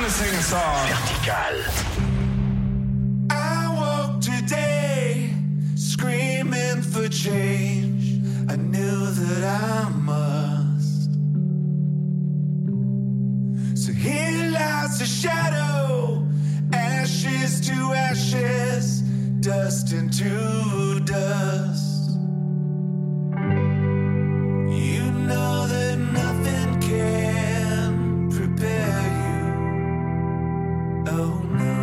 gonna sing a song. Vertical. I woke today screaming for change. I knew that I must. So here lies a shadow, ashes to ashes, dust into dust. You know that nothing can prepare you. Oh no.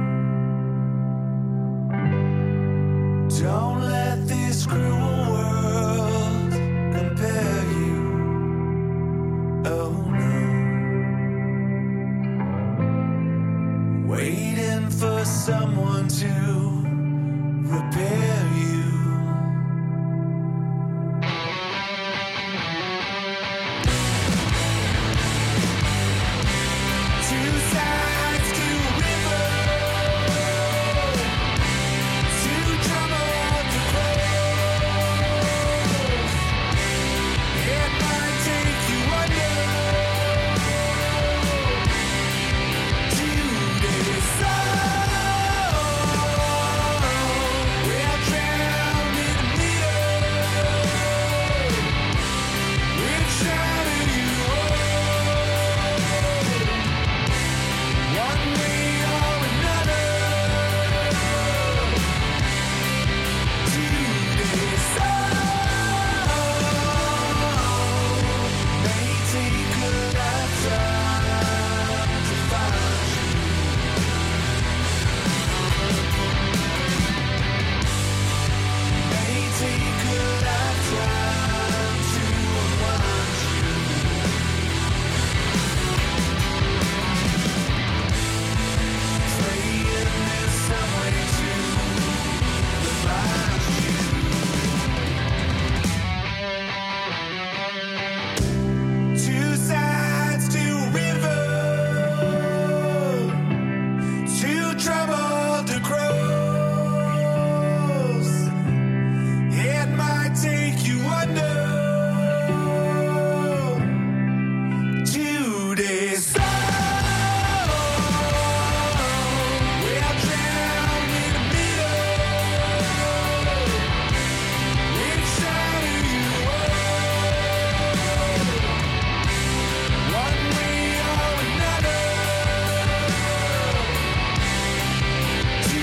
Don't let this cruel world compare you. Oh no. Waiting for someone to repair you. Two sides to a river, two troubled to close. It might take you under to decide. We're drowned in the middle. We've shouted you one way or another to decide. May take a lifetime to find you. May take a lifetime to unwind you. Praying there's some way to remind you. Two sides to a river, too troubled to cross. It might take you under to decide. We're drowned in the middle. We've shouted you one way or another to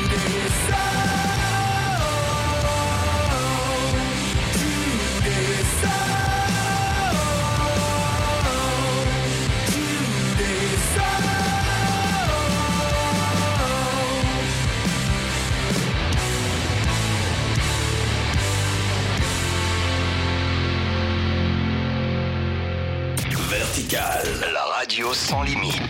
Vertical. La radio sans limite.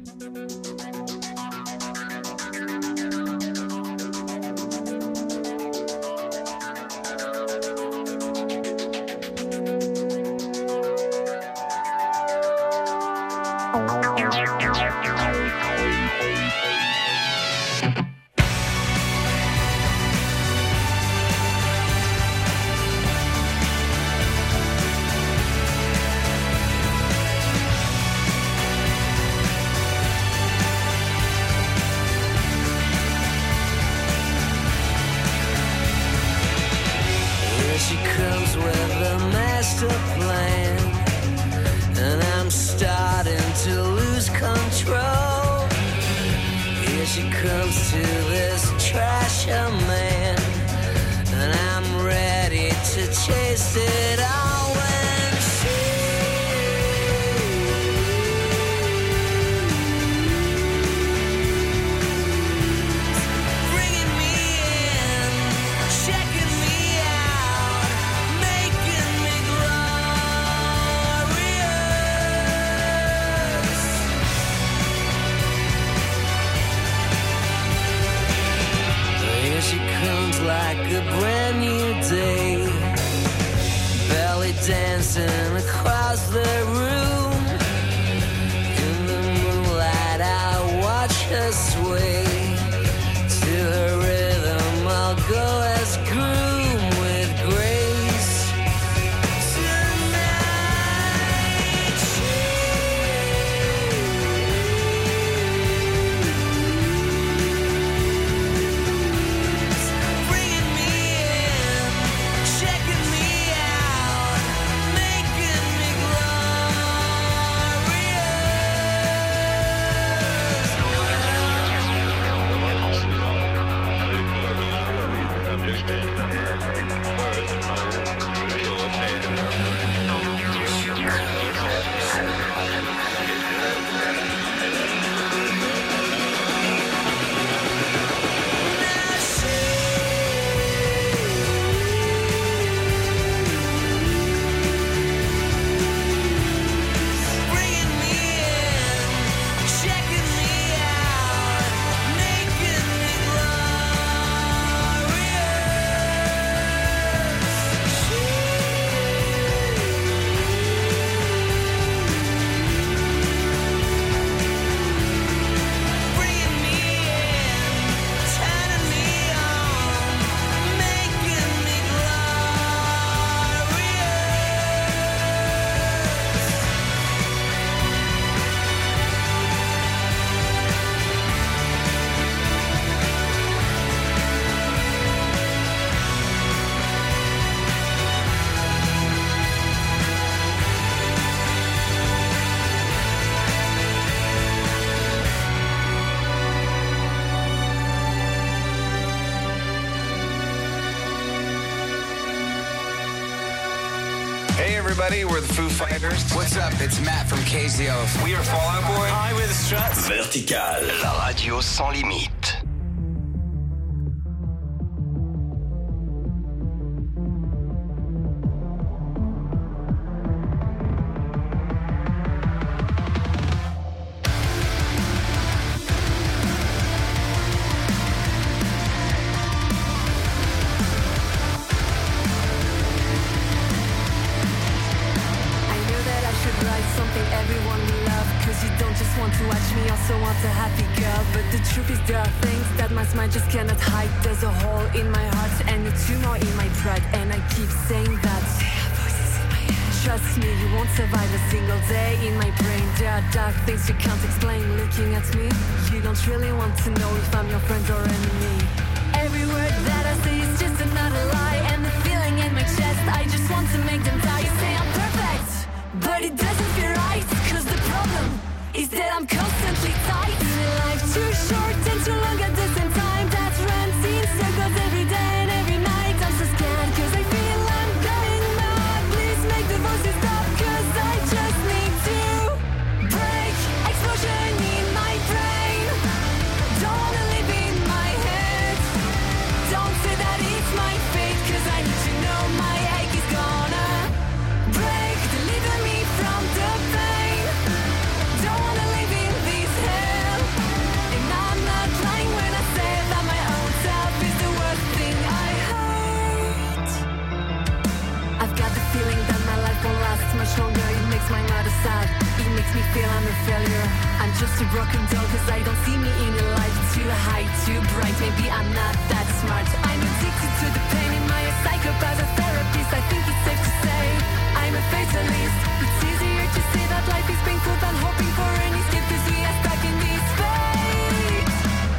Here she comes with a master plan, and I'm starting to lose control. Here she comes to this trasher man, and I'm ready to chase it all when she bringing me in, checking me out, making me glorious. Here she comes like a brand new day, belly dancing across the room. In the moonlight I watch her sway. To her rhythm I'll go as groom with grace. Tonight she Hey everybody, we're the Foo Fighters. What's up? It's Matt from KZO. We are Fall Out Boy. Hi, we're the Struts. Vertical, la radio sans limite. Just cannot hide. There's a hole in my heart and a tumor in my pride, and I keep saying that. Voices in my head. Trust me, you won't survive a single day in my brain. There are dark things you can't explain. Looking at me, you don't really want to know if I'm your friend or enemy. Every word that I say is just another lie, and the feeling in my chest, I just want to make them die. You say I'm perfect, but it doesn't feel right. Cause the problem is that I'm constantly tight. In life too short and too long at the same time. Circles every day and every night. I'm so scared cause I feel I'm going mad. Please make the voices stop cause I just need to break. Explosion in my brain. Don't wanna live in my head. Don't say that it's my fate cause I need to know my ache is gonna break. Deliver me from the pain. Don't wanna live in this hell. And I'm not lying when I say that my own self is the worst thing I hate. I've got the feeling that my life won't last much longer. It makes my mother sad. It makes me feel I'm a failure. I'm just a broken doll cause I don't see me in a life too high, too bright. Maybe I'm not that smart. I'm addicted to the pain. Am I a psychopath, a therapist? I think it's safe to say I'm a fatalist. It's easier to say that life is painful than hoping for an escape cause we are stuck in this fate.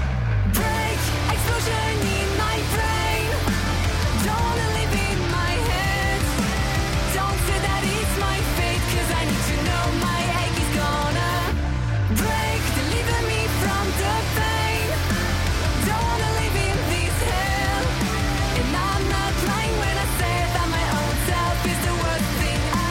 Break, explosion in my brain. Don't wanna live in my head. Don't say that it's my fate cause I need to know my ache is gonna break. Deliver me from the pain. Don't wanna live in this hell. And I'm not lying when I say that my own self is the worst thing I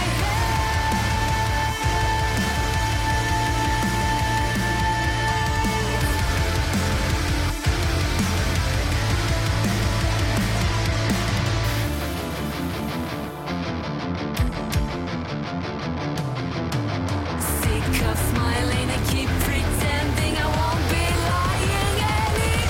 sick of smiling, I keep pretending I won't be lying anymore.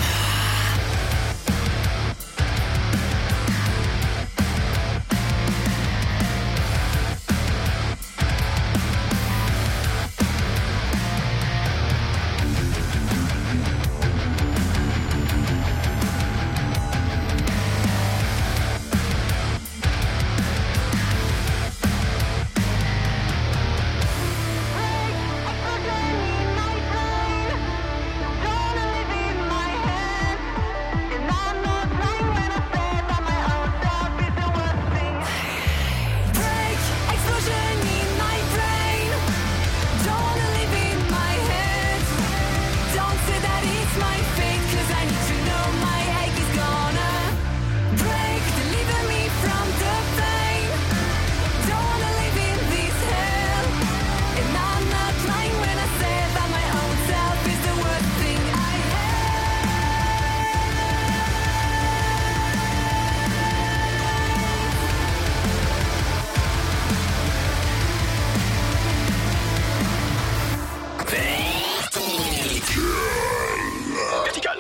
Break, explosion in my brain. Don't wanna live in my head. Don't say that it's my fate cause I need to know my ache is gonna break. Deliver me from the pain. Don't wanna live in this hell. And I'm not lying when I say that my own self is the worst thing I Vertical.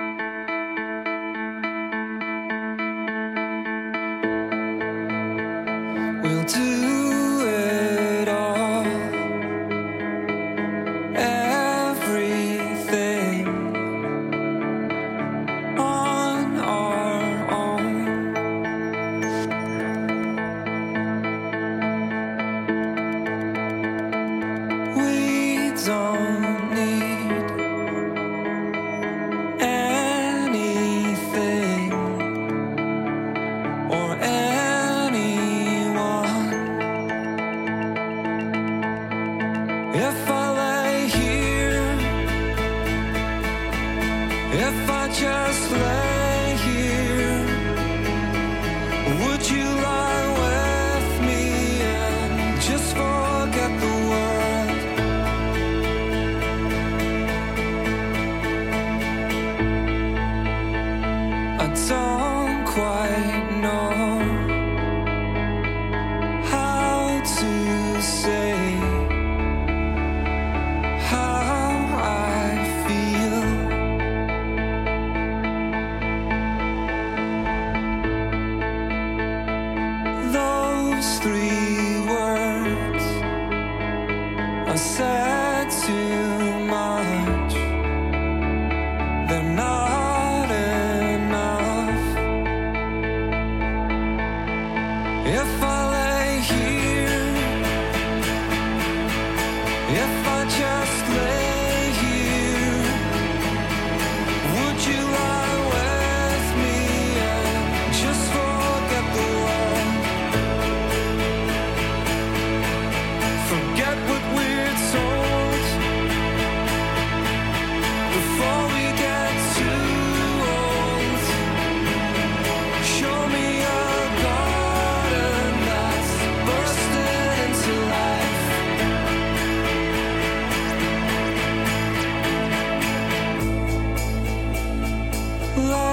We'll do it all, everything on our own. We don't need anything or anyone. If I lay here, if I just lay here, would you lie with me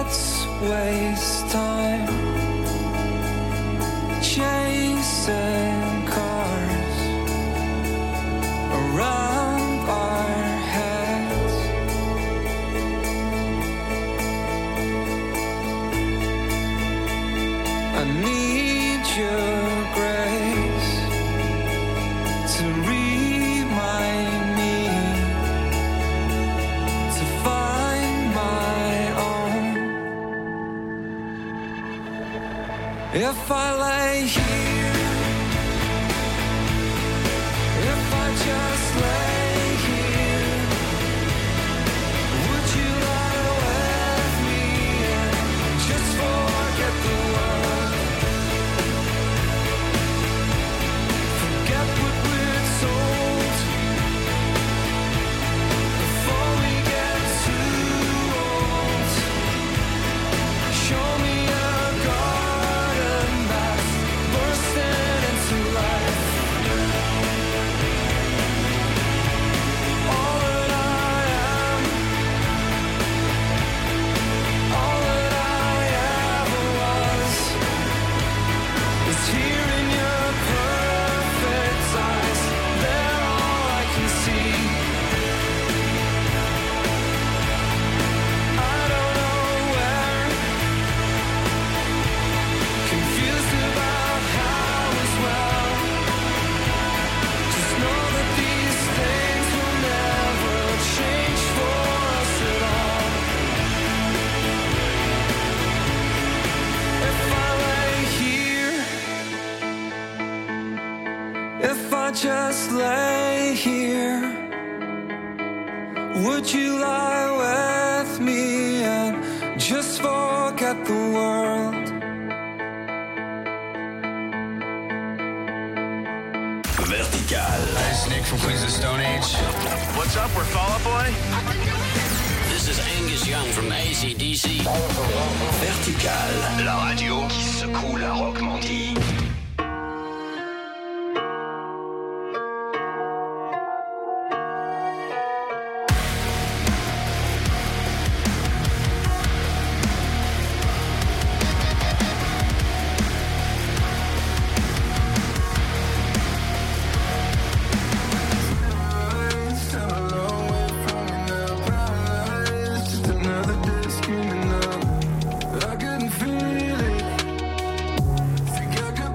let's waste time chasing cars around our heads. I need your grace to remind me to find my own. If I lay here, if I just lay here, would you lie with me and just forget the world? Forget what we're told before we get too old. Show me a garden that's bursting into life. All that I am, all that I ever was, is here in your perfect eyes. They're all I can see. I don't know where, confused about how as well. Just know that these things will never change for us at all. If I lay here, if I just lay here, would you lie with me and just forget the world? Vertical. It's Nick from Queens of the Stone Age. What's up, we're Fall Out Boy? This is Angus Young from AC/DC. Vertical. La radio qui secoue la Rockmondie. Just another day screaming up. I couldn't feel it. Think I could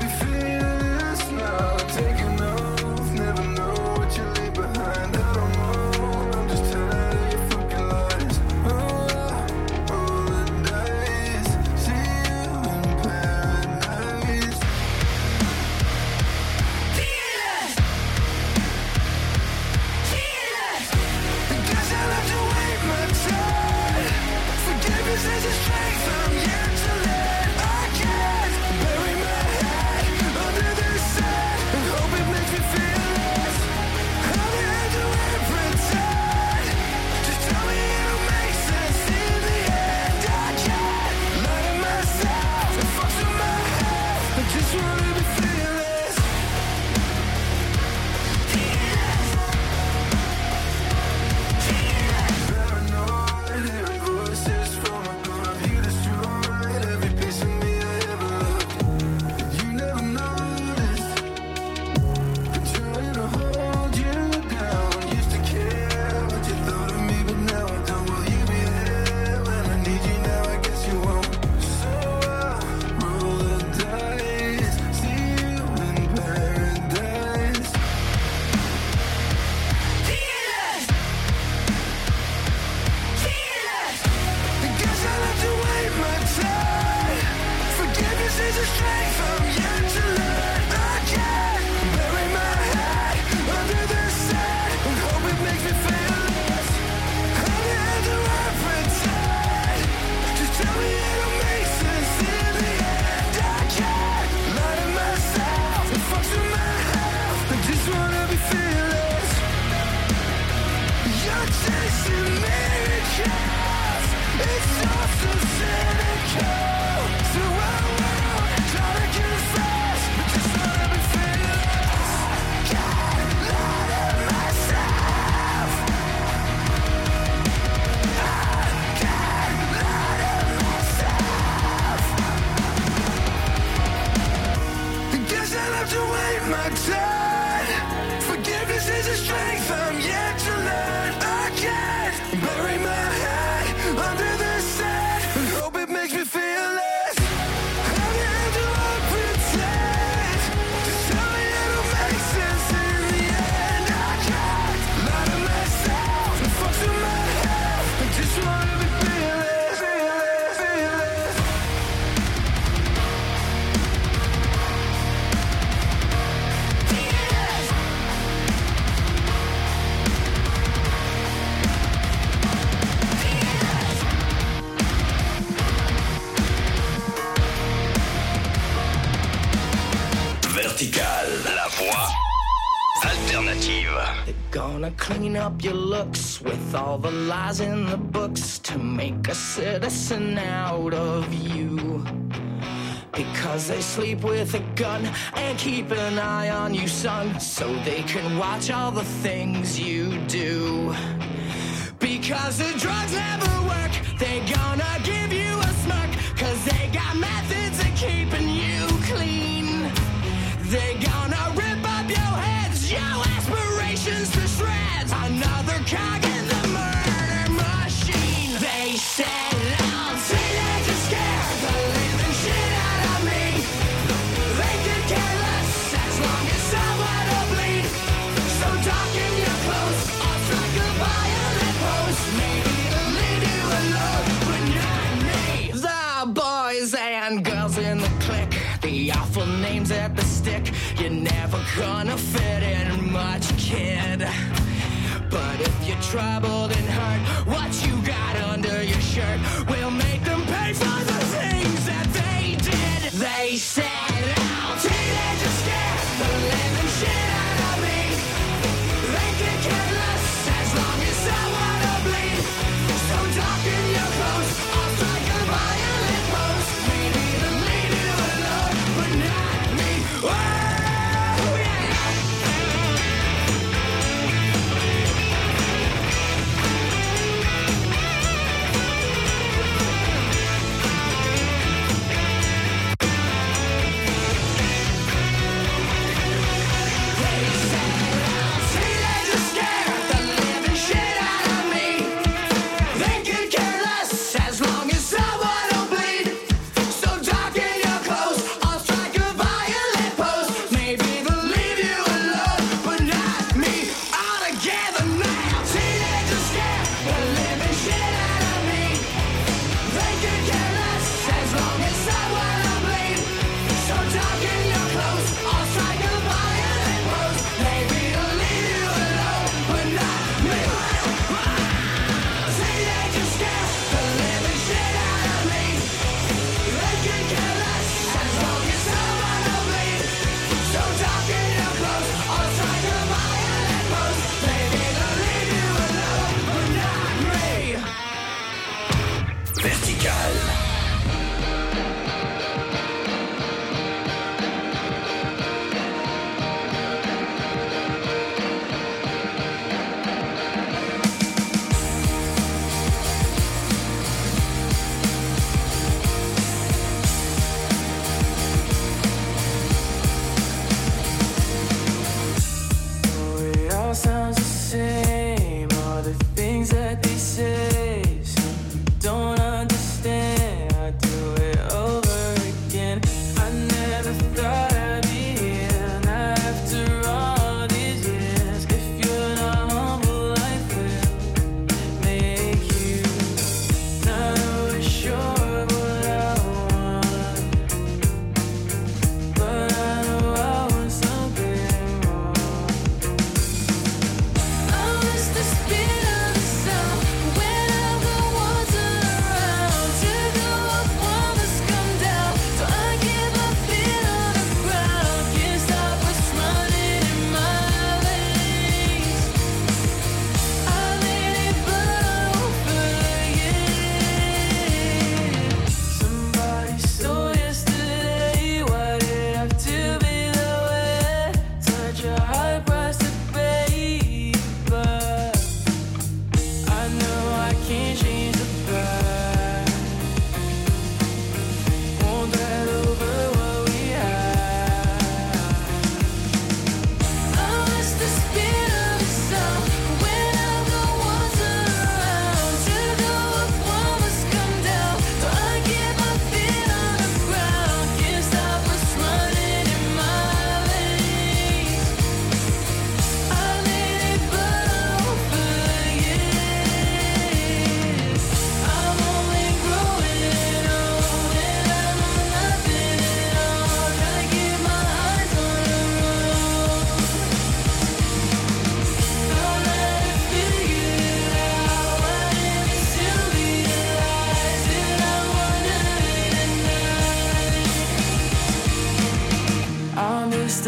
Gonna clean up your looks with all the lies in the books to make a citizen out of you. Because they sleep with a gun and keep an eye on you, son, so they can watch all the things you do. Because the drugs never work, they gonna give you a smirk, cause they got methods of keeping you clean. They gonna rip up your heads, your aspirations to shreds. Another cog in the murder machine. They said I'll teenagers scare the living shit out of me. They could care less as long as someone will bleed. So darken your clothes or strike a violent pose. Maybe it'll leave you alone, but not me. The boys and girls in the clique, the awful names at the stick. You're never gonna fit in much, kid. But if you're troubled and hurt, what you got under your shirt will make them pay for the things that they did. They said, "I'll teenagers scare the living shit out of me. They can care less as long as someone will bleed. So darken your clothes, I'll strike a violent pose. Maybe it'll leave you alone, but not me." Whoa!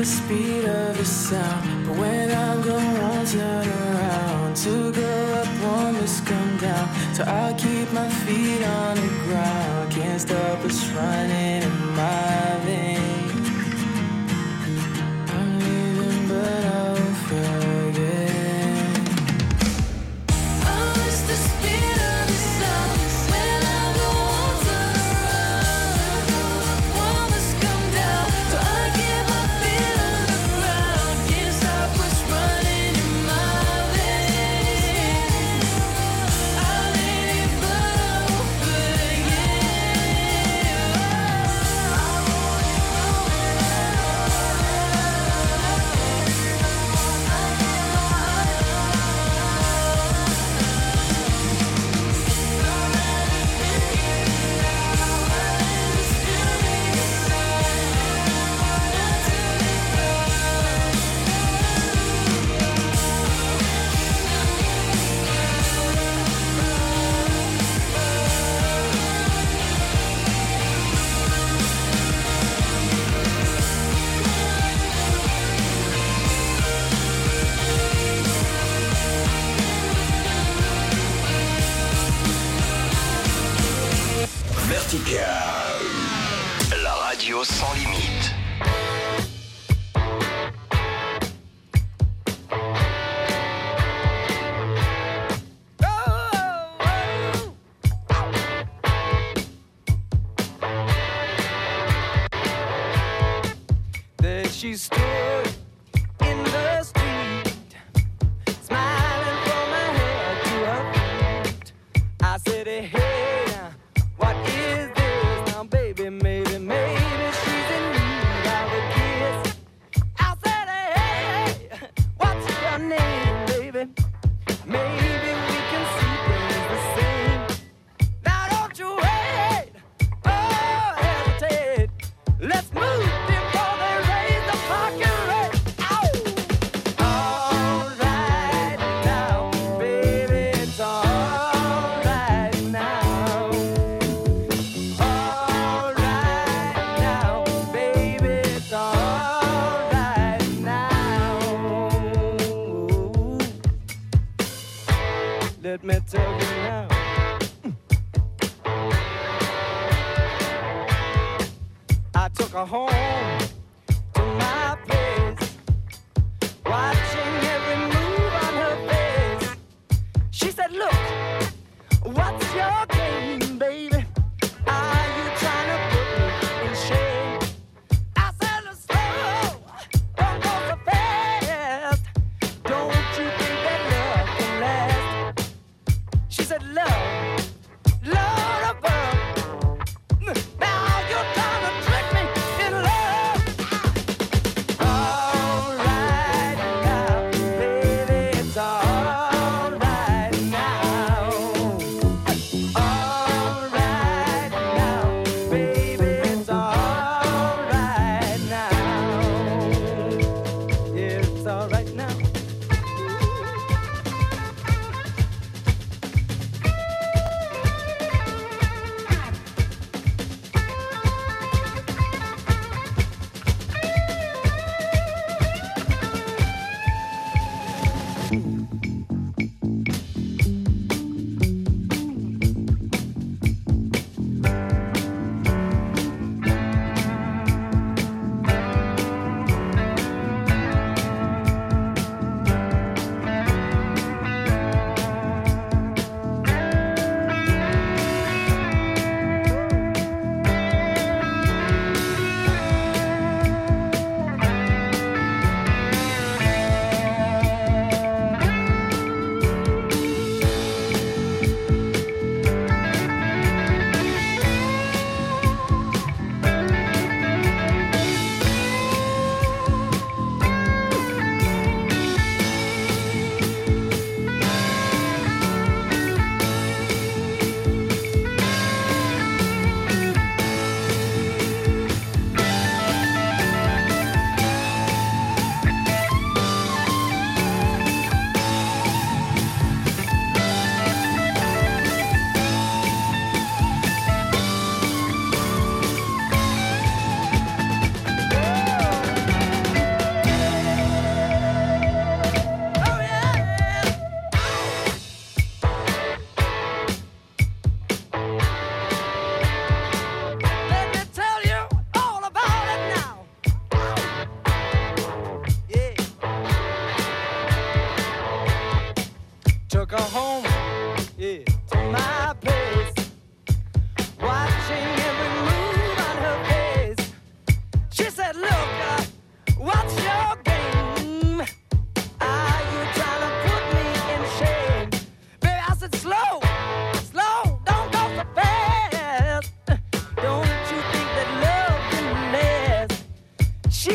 the speed of the sound. But when I'm gone, won't turn around. To go up, one must come down. So I'll keep my feet on the ground. Can't stop us running in my veins. I'm leaving, but I won't forget. Oh, it's the speed of the sound. When I'm gone, won't turn around. One must come down. So I keep my feet on the ground. Can't stop us running in my veins. I'm leaving, but I won't forget. Vertical. La radio sans limite. There she stood in the street, smiling from her head to her feet. I said, hey, what is this now, baby? Maybe she's in need of a kiss. I said, hey, what's your name, baby? Maybe we can see things the same. Now don't you wait, oh, hesitate. Let's move before they raise the parking rate. Ow! All right now, baby, it's all right now. All right now, baby, it's all right now. Let me tell you now. I took her home to my place, watching every move on her face. She said, look, what's your game, baby? Are you trying to put me in shame? I said, slow, don't go so fast. Don't you think that love can last? She said, love, Lord above. Now you're trying to trick me in love. All right now, baby, it's all right now. All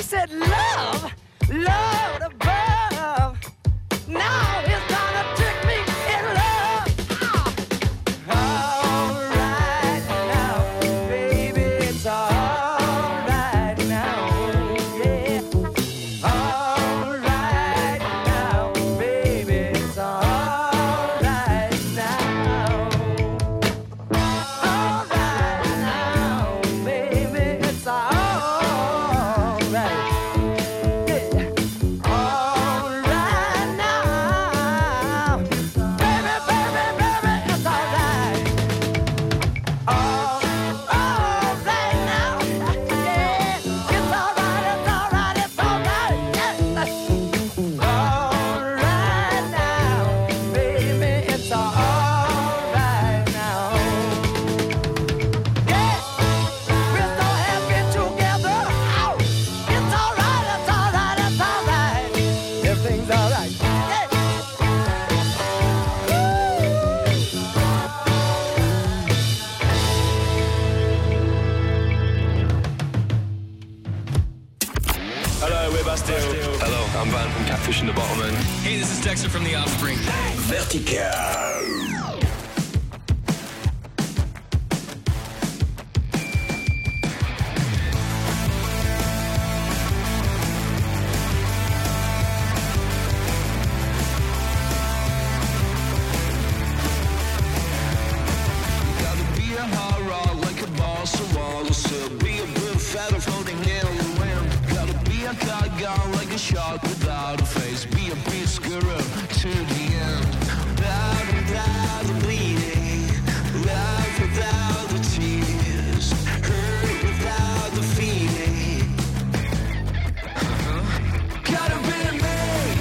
said love, love above. Now it's gonna trick me in love. All right now, baby, it's all right now, yeah. All right now, baby, it's all right now. All right now, baby, it's all right. Yeah. All right now, baby, baby, baby, it's all right. All right now, yeah. It's all right, it's all right, it's all right, yeah. All right now, baby, it's all right now. Yeah, we're so happy together. Oh, it's all right, it's all right, it's all right. Everything's all right. Yeah. Hello, we're Bastille. Hello, I'm Van from Catfish and the Bottlemen. Hey, this is Dexter from The Offspring. Vertical. Gotta be a hard rock like a boss of all. So be a blue feather floating in the wind. Gotta be a gargoyle like a shark without a face. Be a beast guru to the end. Love without the bleeding. Love without the tears. Hurt without the feeling. Gotta be me.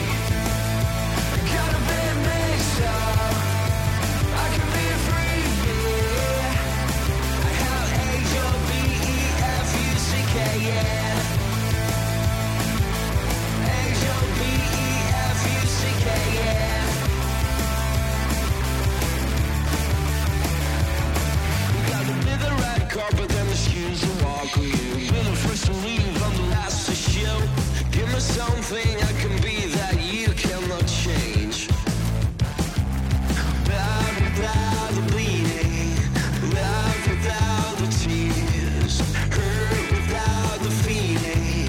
Gotta be me so I can be free, yeah. I have H-O-B-E-F-U-C-K, yeah. H-O-B-E-F-U-C-K, yeah. You gotta be the red carpet and the shoes to walk with you. Be the first to leave, I'm the last to show. Give me something I can be that you cannot change. Love without the bleeding, love without the tears, hurt without the feeling.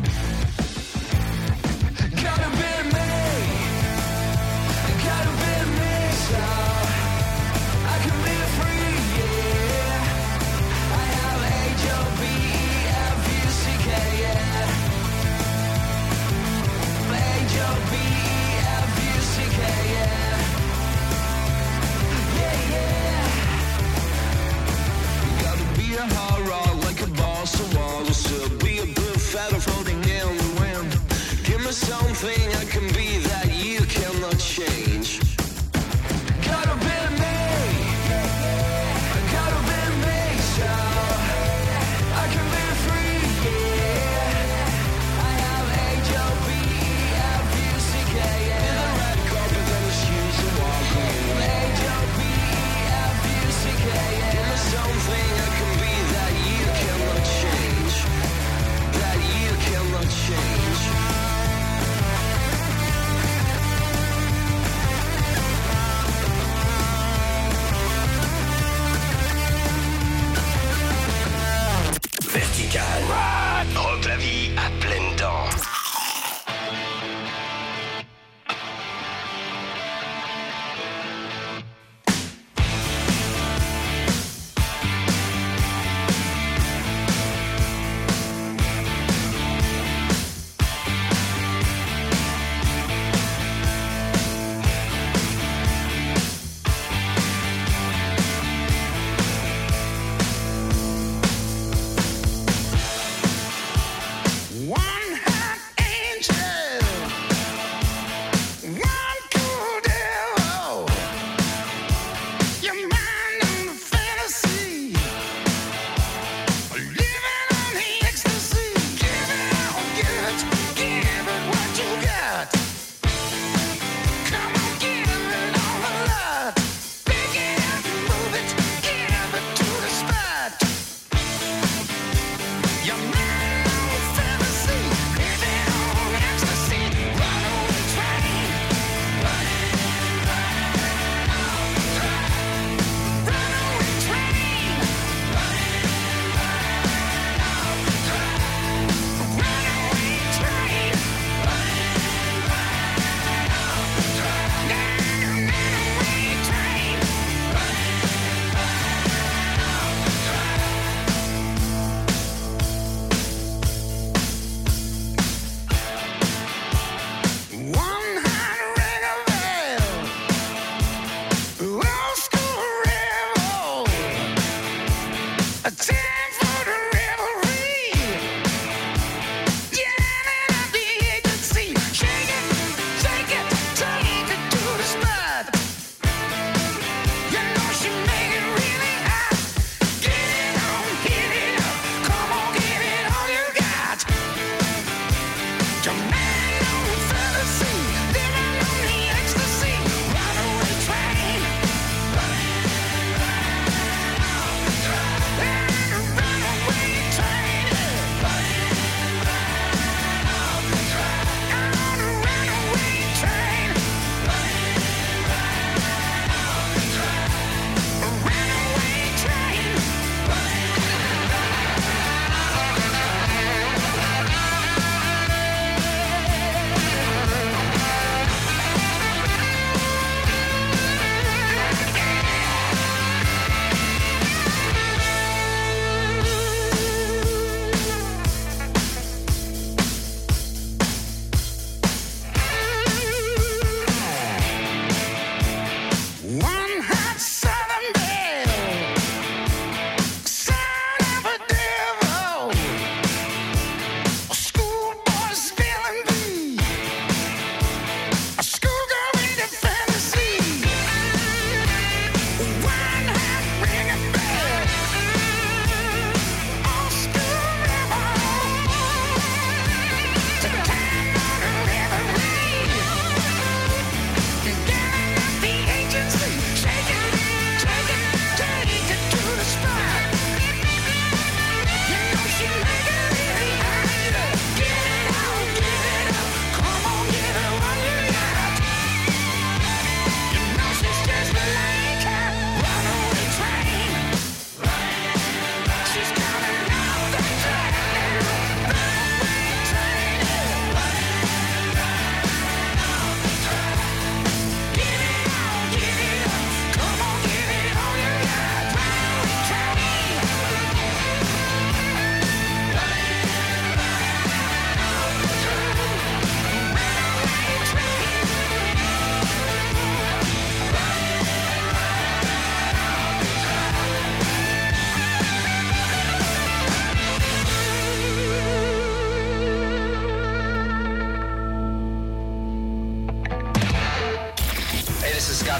Gotta be me, gotta be me so I can be free, yeah. I have H-O-B-E-F-U-C-K, yeah. H-O-B-E-F-U-C-K, yeah. Yeah, yeah. You gotta be a hard rock like a boss of wall. So be a blue feather floating in the wind. Give me something I can be that you cannot change. Gotta be me. Gotta be me so I can be free, yeah. I have H-O-B-E-F-U-C-K, yeah. The red carpet and the shoes to walk in. H-O-B-E-F-U-C-K, yeah. Give me something I can be that you cannot change. That you cannot change.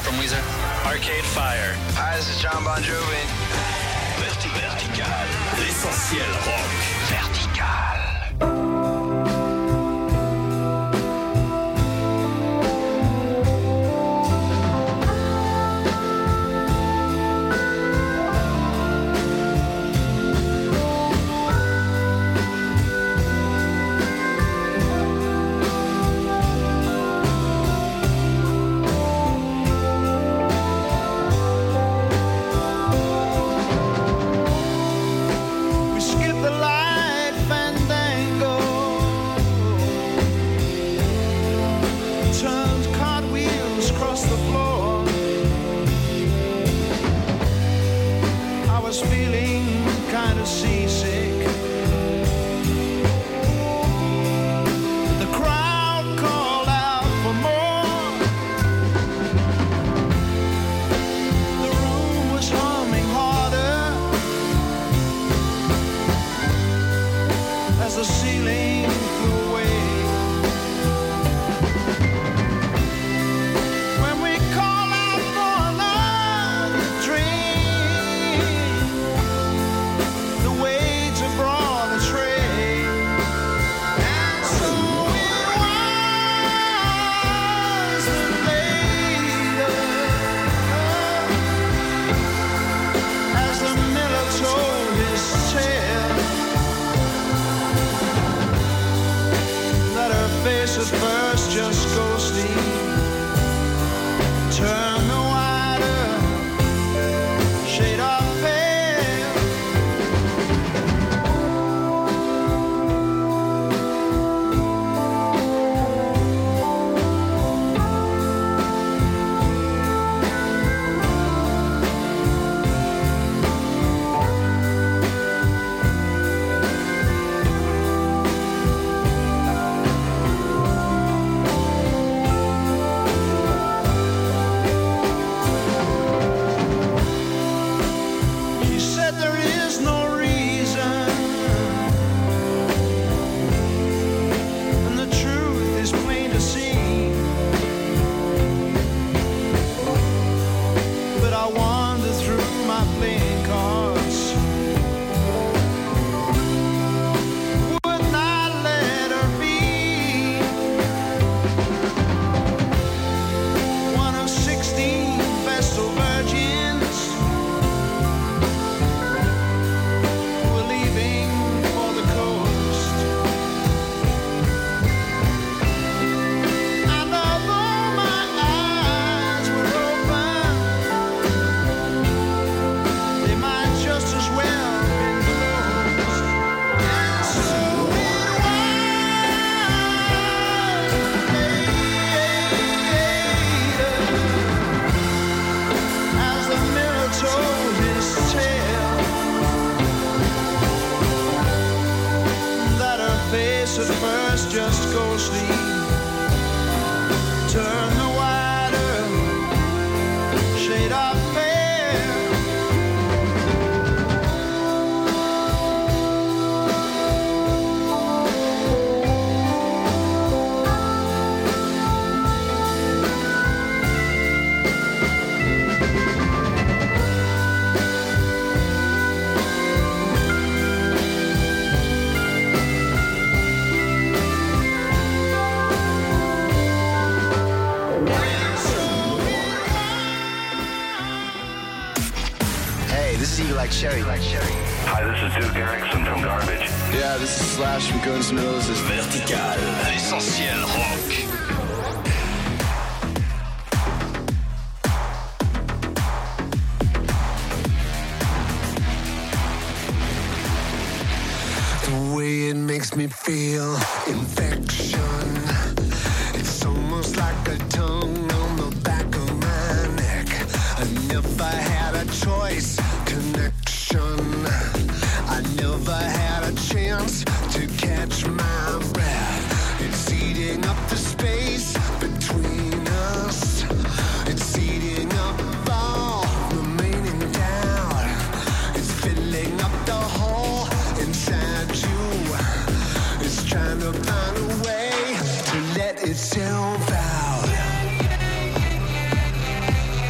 from Weezer. Arcade Fire. Hi, this is John Bon Jovi. Vertical. L'essentiel rock. Vertical. Hi, this is Duke Erickson from Garbage. Yeah, this is Slash from Guns N' Roses. Vertical. L'essentiel rock. The way it makes me feel, infection. It's almost like a tongue on the back of my neck. And if I had a choice, connection. I never had a chance to catch my breath. It's eating up the space between us. It's eating up all remaining doubt. It's filling up the hole inside you. It's trying to find a way to let itself out.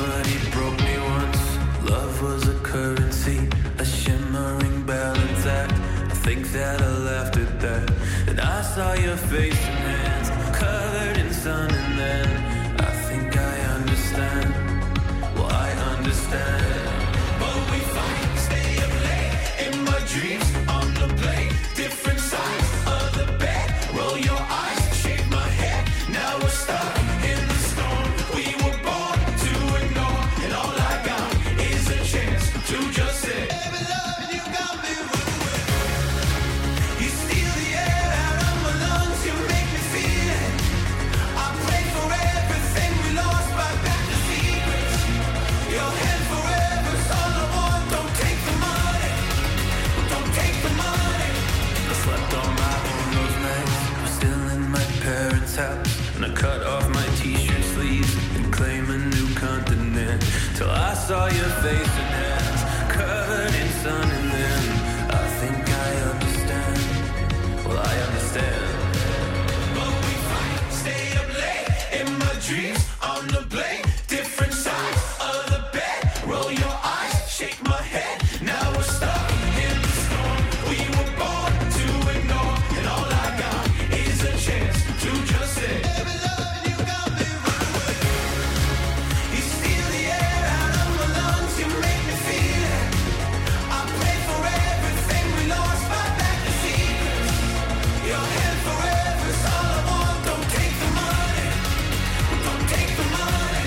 Somebody broke me once. Love was a currency, a shimmering balance act. I think that I laughed at that. And I saw your face and hands covered in sun, and then I think I understand. Well, I understand. But we fight, stay up late in my dreams on the blade. Different sides of the bed. Roll your eyes, shake my head. Now we're stuck in the storm. We were born to ignore, and all I got is a chance to just say, baby, love, you got me running. You steal the air out of my lungs, you make me feel it. I pray for everything we lost, but back to secrets. Your hand forever's all I want. Don't take the money, don't take the money. I slept on my own those nights. I'm still in my parents' house, and I cut off my t-shirt sleeves and claim a new continent. Till I saw your face and hands covered in sun, and then I think I understand. Well, I understand. But we fight, stay up late in my dreams on the blade. Different sides of the bed. Roll your eyes, shake my head. Now we're stuck in the storm. We were born to ignore, and all I got is a chance to just say, baby, love, you got me running. You steal the air out of my lungs, you make me feel it. I pray for everything we lost, but back to secrets. Your hand forever's all I want. Don't take the money, don't take the money.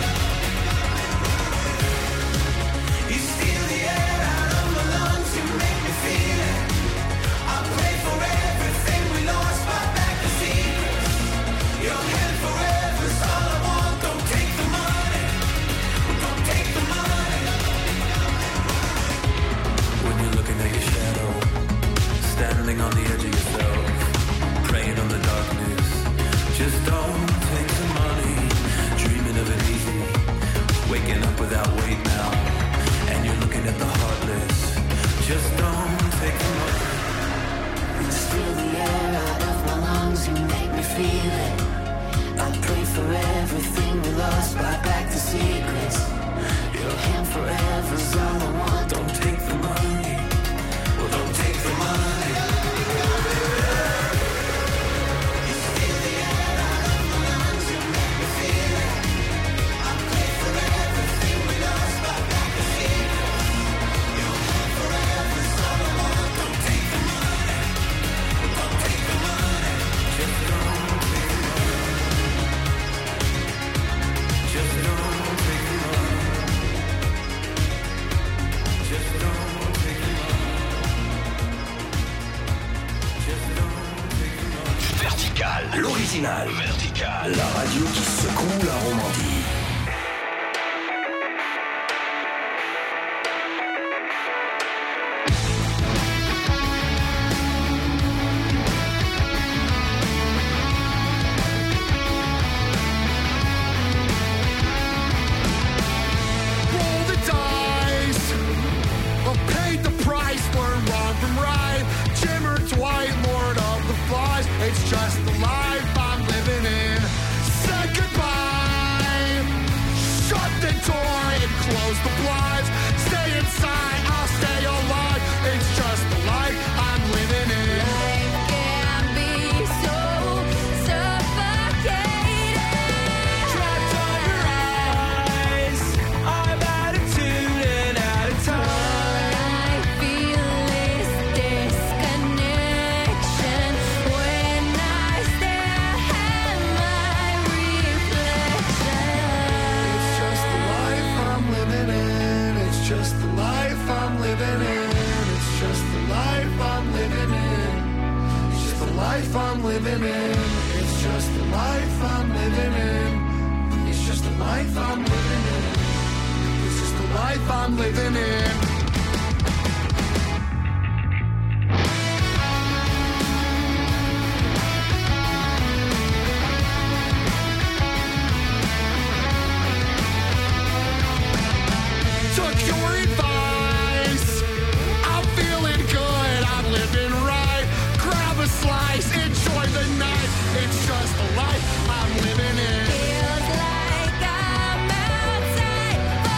You steal the air out of my lungs, you make me feel it. I pray for everything we lost, but back to secrets. Your hand forever's all I want. Don't take the money, don't take the money. When you're looking at your shadow, standing on the edge of yourself, praying on the darkness, just don't take the money. Dreaming of it easy, waking up without weight now, and you're looking at the heartless. Just don't take the money. You steal the air out of my lungs, you make me feel it. I pray for everything we lost, buy back the secrets. Your hand forever's all I want. Don't take the money, well, don't take the money. You steal the air out of my lungs, you make me feel it. I pray for everything we lost, buy back the secrets. Your hand forever's all I want. Don't take the money, don't take the money. Just don't take the money. Just don't take the money. Just don't take the money. Just don't take the money. Vertical. L'original. Vertical. La radio qui secoue la Romandie. Roll the dice. I've paid the price. Learn wrong from right. Jim or Dwight, Lord of the Flies. It's just the life I'm living in. Say goodbye. Shut the door and close the blinds. Stay inside. I'll stay alive. It's just the life I'm living in. Life can be so suffocating. Trapped on your eyes. I'm attitude and out of time. I feel this disconnection when I stare at my reflection. It's just the life I'm living in. It's just the life I'm living in. It's just the life I'm living in. It's just the life I'm living in. It's just the life I'm living in. It's just the life I'm living in. It's just the life I'm living in. Took your advice. I'm feeling good. I'm living right. Grab a slice. Enjoy the night. It's just the life I'm living in. Feels like I'm outside.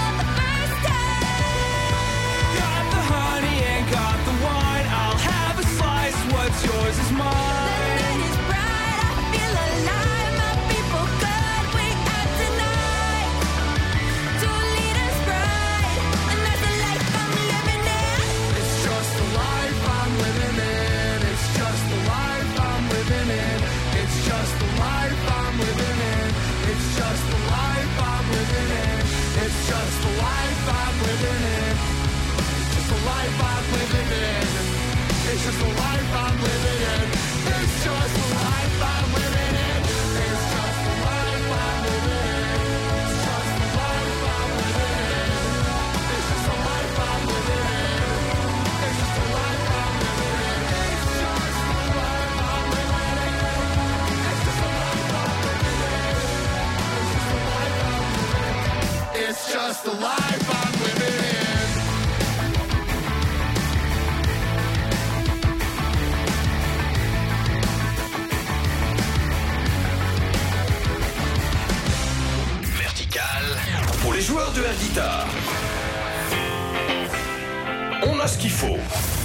living in. It's the life I'm living in. It's just the life I'm living in. It's just the life I'm living in. It's just the life I'm living in. It's just the life I'm living in. It's just the life I'm living in. It's just the life I'm living in. It's just the life I'm living in. It's just the life I'm living in. It's just the life I'm living in. Pour les joueurs de air guitare, on a ce qu'il faut.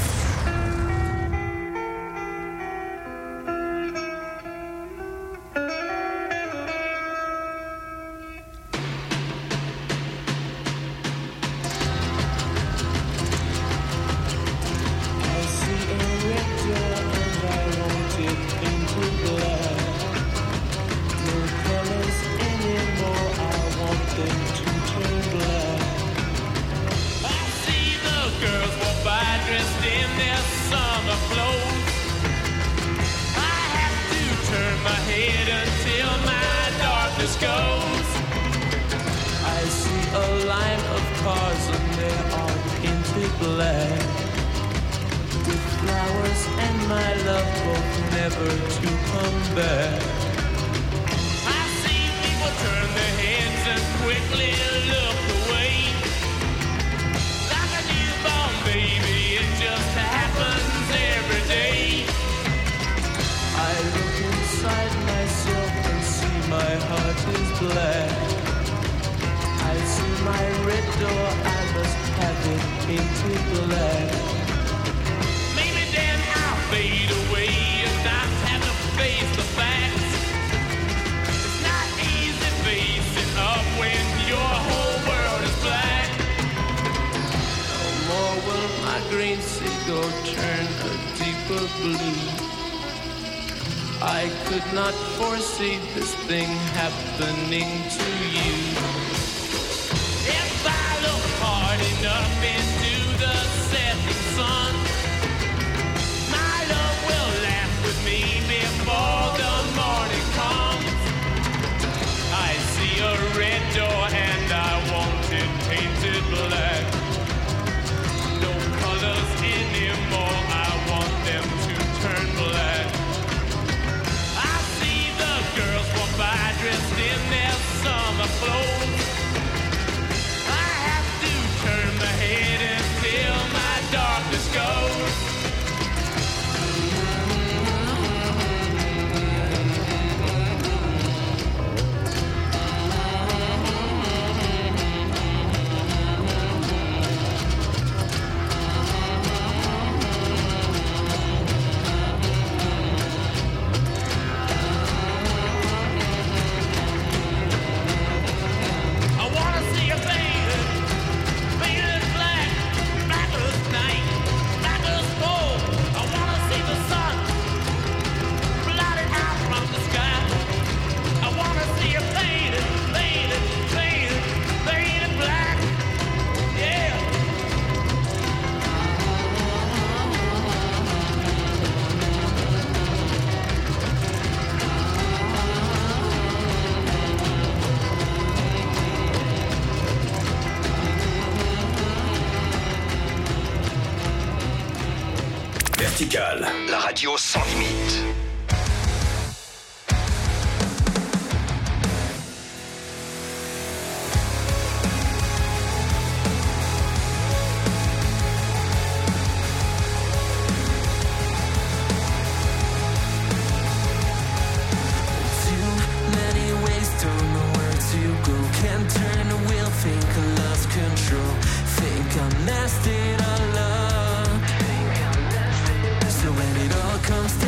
La radio sans limite.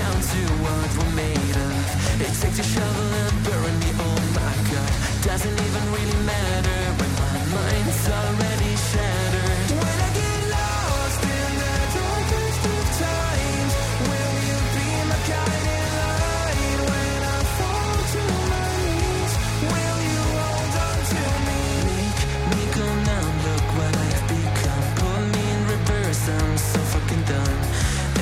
Doesn't even